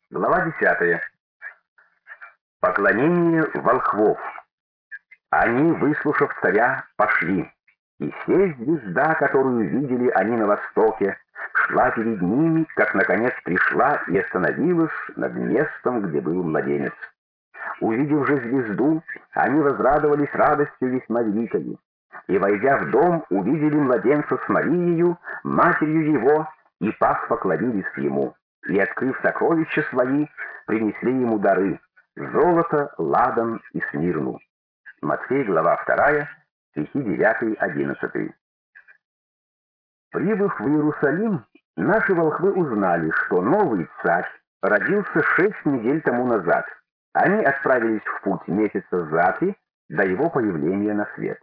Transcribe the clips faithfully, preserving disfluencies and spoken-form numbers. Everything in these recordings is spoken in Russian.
Глава десятая. Поклонение волхвов. Они, выслушав царя, пошли. И сей звезда, которую видели они на востоке, шла перед ними, как наконец пришла и остановилась над местом, где был младенец. Увидев же звезду, они возрадовались радостью весьма великой. И, войдя в дом, увидели младенца с Марией, матерью его, и пах поклонились ему. И, открыв сокровища свои, принесли ему дары — золото, ладан и смирну. Матфей, глава вторая, стихи девятый-одиннадцатый. Прибыв в Иерусалим, наши волхвы узнали, что новый царь родился шесть недель тому назад. Они отправились в путь месяца за три до его появления на свет.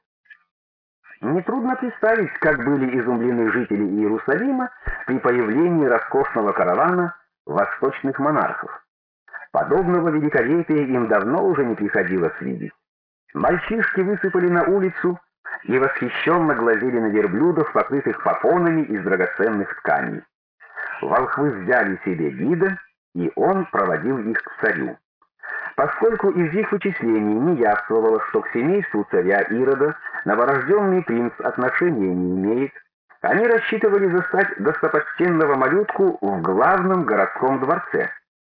Нетрудно представить, как были изумлены жители Иерусалима при появлении роскошного каравана восточных монархов. Подобного великолепия им давно уже не приходилось видеть. Мальчишки высыпали на улицу и восхищенно глазели на верблюдов, покрытых попонами из драгоценных тканей. Волхвы взяли себе гида, и он проводил их к царю. Поскольку из их вычислений не явствовало, что к семейству царя Ирода новорожденный принц отношения не имеет, они рассчитывали застать достопочтенного малютку в главном городском дворце.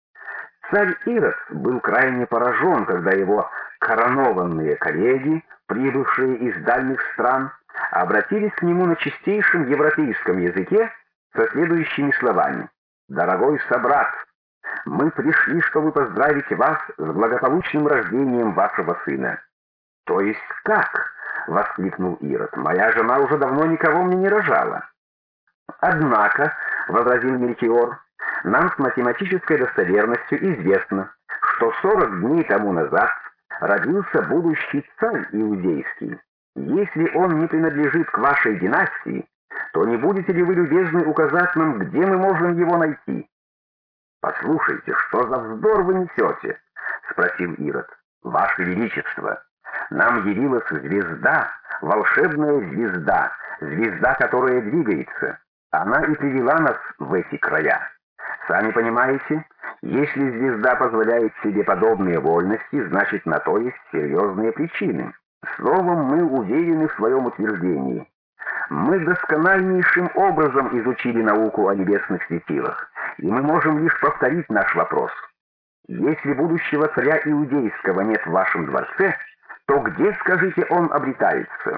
Царь Ирод был крайне поражен, когда его коронованные коллеги, прибывшие из дальних стран, обратились к нему на чистейшем европейском языке со следующими словами: «Дорогой собрат, мы пришли, чтобы поздравить вас с благополучным рождением вашего сына». «То есть как?» — воскликнул Ирод. «Моя жена уже давно никого мне не рожала». «Однако», — возразил Мельхиор, — «нам с математической достоверностью известно, что сорок дней тому назад родился будущий царь иудейский. Если он не принадлежит к вашей династии, то не будете ли вы любезны указать нам, где мы можем его найти?» «Послушайте, что за вздор вы несете?» — спросил Ирод. «Ваше Величество, нам явилась звезда, волшебная звезда, звезда, которая двигается. Она и привела нас в эти края. Сами понимаете, если звезда позволяет себе подобные вольности, значит, на то есть серьезные причины. Словом, мы уверены в своем утверждении. Мы доскональнейшим образом изучили науку о небесных светилах, и мы можем лишь повторить наш вопрос. Если будущего царя иудейского нет в вашем дворце, то где, скажите, он обретается?»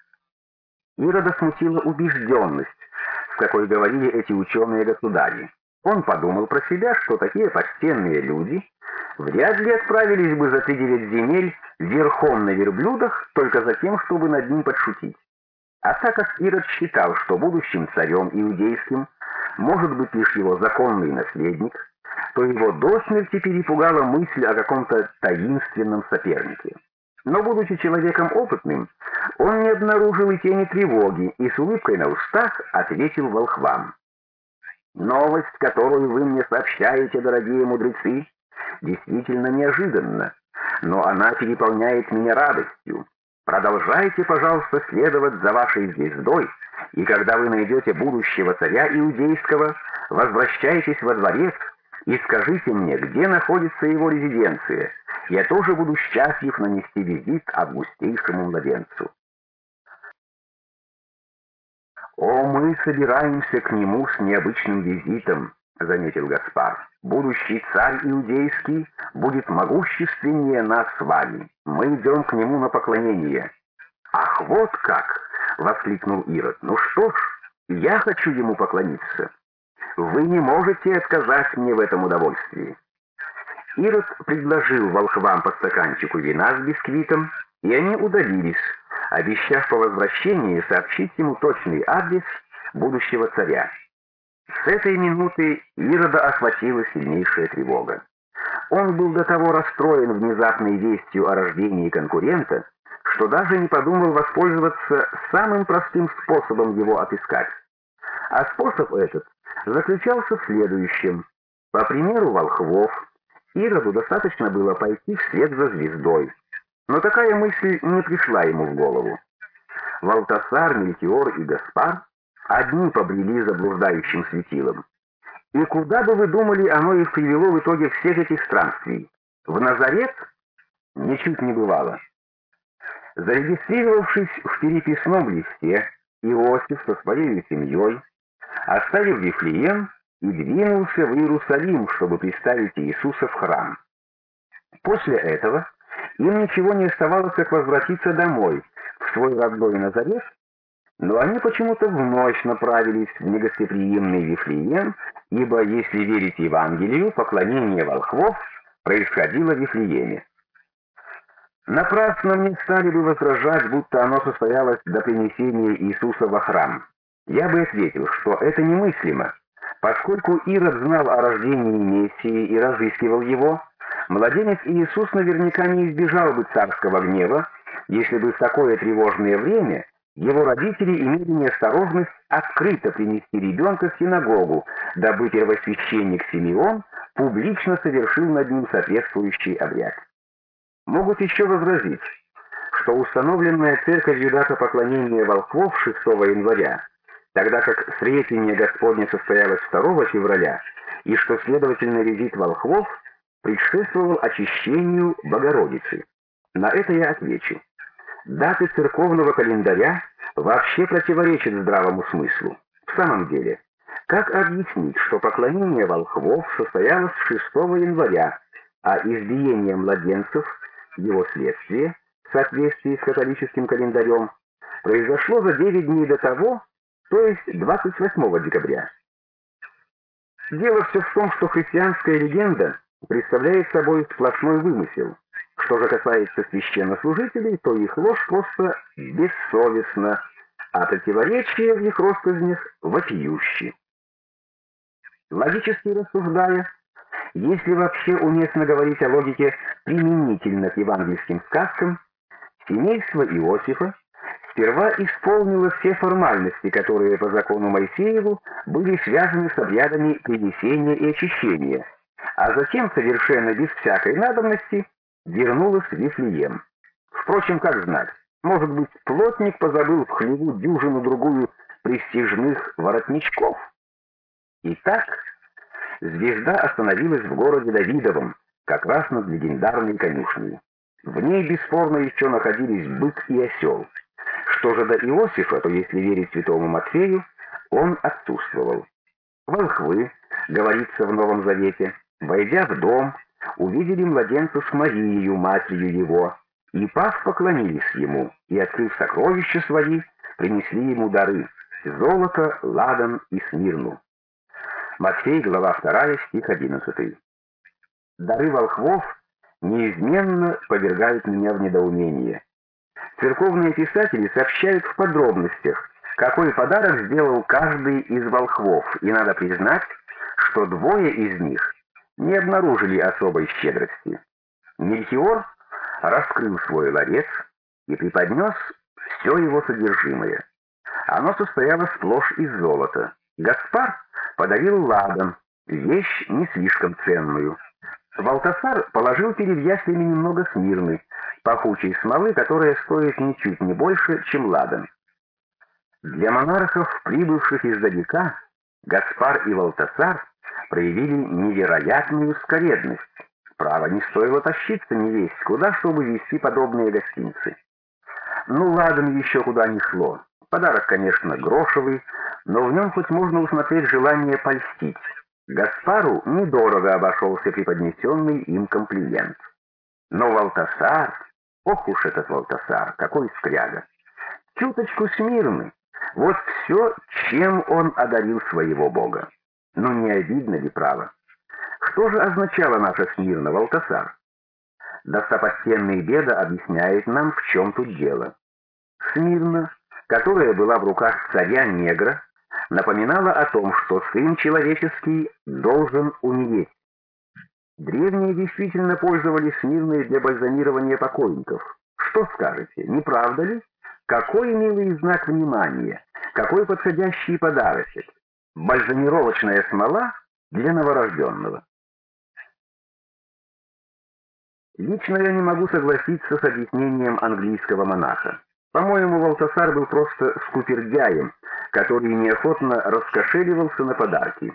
Ирода смутила убежденность, с какой говорили эти ученые-государи. Он подумал про себя, что такие почтенные люди вряд ли отправились бы за тридевять земель верхом на верблюдах только за тем, чтобы над ним подшутить. А так как Ирод считал, что будущим царем иудейским может быть лишь его законный наследник, то его до смерти перепугала мысль о каком-то таинственном сопернике. Но, будучи человеком опытным, он не обнаружил и тени тревоги и с улыбкой на устах ответил волхвам: «Новость, которую вы мне сообщаете, дорогие мудрецы, действительно неожиданна, но она переполняет меня радостью. Продолжайте, пожалуйста, следовать за вашей звездой, и когда вы найдете будущего царя иудейского, возвращайтесь во дворец и скажите мне, где находится его резиденция. Я тоже буду счастлив нанести визит августейшему младенцу». «О, мы собираемся к нему с необычным визитом», — заметил Гаспар. «Будущий царь иудейский будет могущественнее нас с вами. Мы идем к нему на поклонение». «Ах, вот как!» — воскликнул Ирод. «Ну что ж, я хочу ему поклониться. Вы не можете отказать мне в этом удовольствии». Ирод предложил волхвам по стаканчику вина с бисквитом, и они удалились, обещав по возвращении сообщить ему точный адрес будущего царя. С этой минуты Ирода охватила сильнейшая тревога. Он был до того расстроен внезапной вестью о рождении конкурента, что даже не подумал воспользоваться самым простым способом его отыскать. А способ этот заключался в следующем. По примеру волхвов, Ироду достаточно было пойти вслед за звездой. Но такая мысль не пришла ему в голову. Валтасар, Мельхиор и Гаспар одни побрели за блуждающим светилом. И куда бы вы думали, оно их привело в итоге всех этих странствий? В Назарет? Ничуть не бывало. Зарегистрировавшись в переписном листе, Иосиф со своей семьей оставил Вифлеем и двинулся в Иерусалим, чтобы представить Иисуса в храм. После этого им ничего не оставалось, как возвратиться домой, в свой родной Назарет, но они почему-то вновь направились в негостеприимный Вифлеем, ибо, если верить Евангелию, поклонение волхвов происходило в Вифлееме. Напрасно мне стали бы возражать, будто оно состоялось до принесения Иисуса во храм. Я бы ответил, что это немыслимо, поскольку Ирод знал о рождении Мессии и разыскивал его. Младенец Иисус наверняка не избежал бы царского гнева, если бы в такое тревожное время его родители имели неосторожность открыто принести ребенка в синагогу, дабы первосвященник Симеон публично совершил над ним соответствующий обряд. Могут еще возразить, что установленная церковью дата поклонения волхвов шестого января, тогда как Сретение Господне состоялось второго февраля, и что, следовательно, визит волхвов предшествовал очищению Богородицы. На это я отвечу. Даты церковного календаря вообще противоречат здравому смыслу. В самом деле, как объяснить, что поклонение волхвов состоялось шестого января, а избиение младенцев, его следствие, в соответствии с католическим календарем, произошло за девять дней до того, то есть двадцать восьмого декабря? Дело все в том, что христианская легенда представляет собой сплошной вымысел. Что же касается священнослужителей, то их ложь просто бессовестна, а противоречия в их россказнях вопиющи. Логически рассуждая, если вообще уместно говорить о логике применительно к евангельским сказкам, семейство Иосифа сперва исполнило все формальности, которые по закону Моисееву были связаны с обрядами принесения и очищения, а затем совершенно без всякой надобности вернулась в Вифлеем. Впрочем, как знать, может быть, плотник позабыл в хлеву дюжину-другую престижных воротничков. Итак, звезда остановилась в городе Давидовом, как раз над легендарной конюшней. В ней бесспорно еще находились бык и осел. Что же до Иосифа, то, если верить святому Матфею, он отсутствовал. Волхвы, говорится в Новом Завете, войдя в дом, увидели младенца с Марией, матерью его, и, пав, поклонились ему, и, открыв сокровища свои, принесли ему дары — золото, ладан и смирну. Матфей, глава вторая, стих одиннадцатый. Дары волхвов неизменно повергают меня в недоумение. Церковные писатели сообщают в подробностях, какой подарок сделал каждый из волхвов, и надо признать, что двое из них не обнаружили особой щедрости. Мельхиор раскрыл свой ларец и преподнес все его содержимое. Оно состояло сплошь из золота. Гаспар подарил ладан, вещь не слишком ценную. Валтасар положил перед яслями немного смирны, пахучей смолы, которая стоит ничуть не больше, чем ладан. Для монархов, прибывших издалека, Гаспар и Валтасар проявили невероятную скоредность. Право, не стоило тащиться невесть куда, чтобы вести подобные гостинцы. Ну, ладан еще куда ни шло. Подарок, конечно, грошевый, но в нем хоть можно усмотреть желание польстить. Гаспару недорого обошелся преподнесенный им комплимент. Но Валтасар, ох уж этот Валтасар, какой скряга! Чуточку смирны. Вот все, чем он одарил своего бога. Ну не обидно ли, право? Что же означало наша Смирна, Валтасар? Достопочтенный Беда объясняет нам, в чем тут дело. Смирна, которая была в руках царя-негра, напоминала о том, что сын человеческий должен умереть. Древние действительно пользовались Смирной для бальзамирования покойников. Что скажете, не правда ли? Какой милый знак внимания, какой подходящий подарочек. Бальзамировочная смола для новорожденного. Лично я не могу согласиться с объяснением английского монаха. По-моему, Валтасар был просто скупердяем, который неохотно раскошеливался на подарки.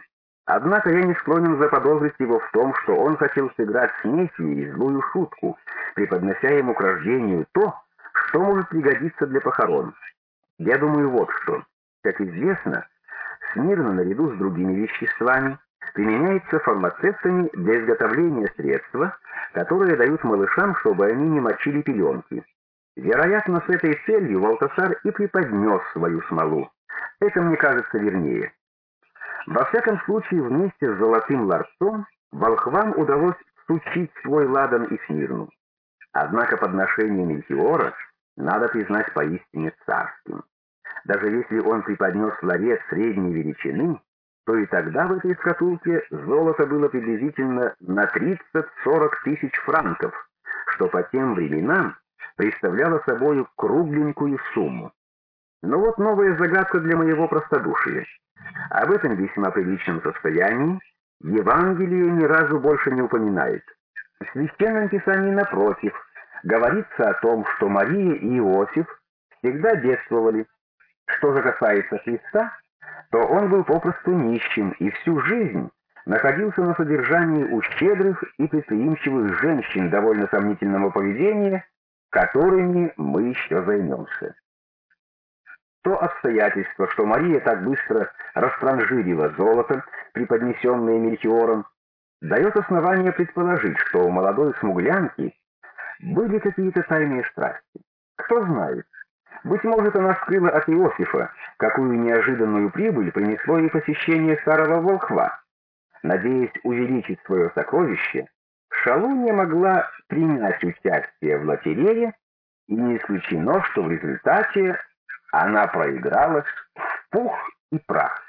Однако я не склонен заподозрить его в том, что он хотел сыграть с Мессией злую шутку, преподнося ему к рождению то, что может пригодиться для похорон. Я думаю вот что. Как известно, смирно наряду с другими веществами применяется фармацевтами для изготовления средства, которые дают малышам, чтобы они не мочили пеленки. Вероятно, с этой целью Валтасар и преподнес свою смолу. Это мне кажется вернее. Во всяком случае, вместе с золотым ларцом волхвам удалось всучить свой ладан и Смирну. Однако подношение Мельхиора надо признать поистине царским. Даже если он преподнес ларец средней величины, то и тогда в этой шкатулке золото было приблизительно на тридцать-сорок тысяч франков, что по тем временам представляло собою кругленькую сумму. Но вот новая загадка для моего простодушия. Об этом весьма приличном состоянии Евангелие ни разу больше не упоминает. В Священном Писании, напротив, говорится о том, что Мария и Иосиф всегда бедствовали. Что же касается Христа, то он был попросту нищим и всю жизнь находился на содержании у щедрых и предприимчивых женщин довольно сомнительного поведения, которыми мы еще займемся. То обстоятельство, что Мария так быстро растранжирила золото, преподнесенное Мельхиором, дает основание предположить, что у молодой смуглянки были какие-то тайные страсти. Кто знает, быть может, она скрыла от Иосифа, какую неожиданную прибыль принесло ей посещение старого волхва. Надеясь увеличить свое сокровище, шалунья могла принять участие в лотерее, и не исключено, что в результате она проигралась в пух и прах.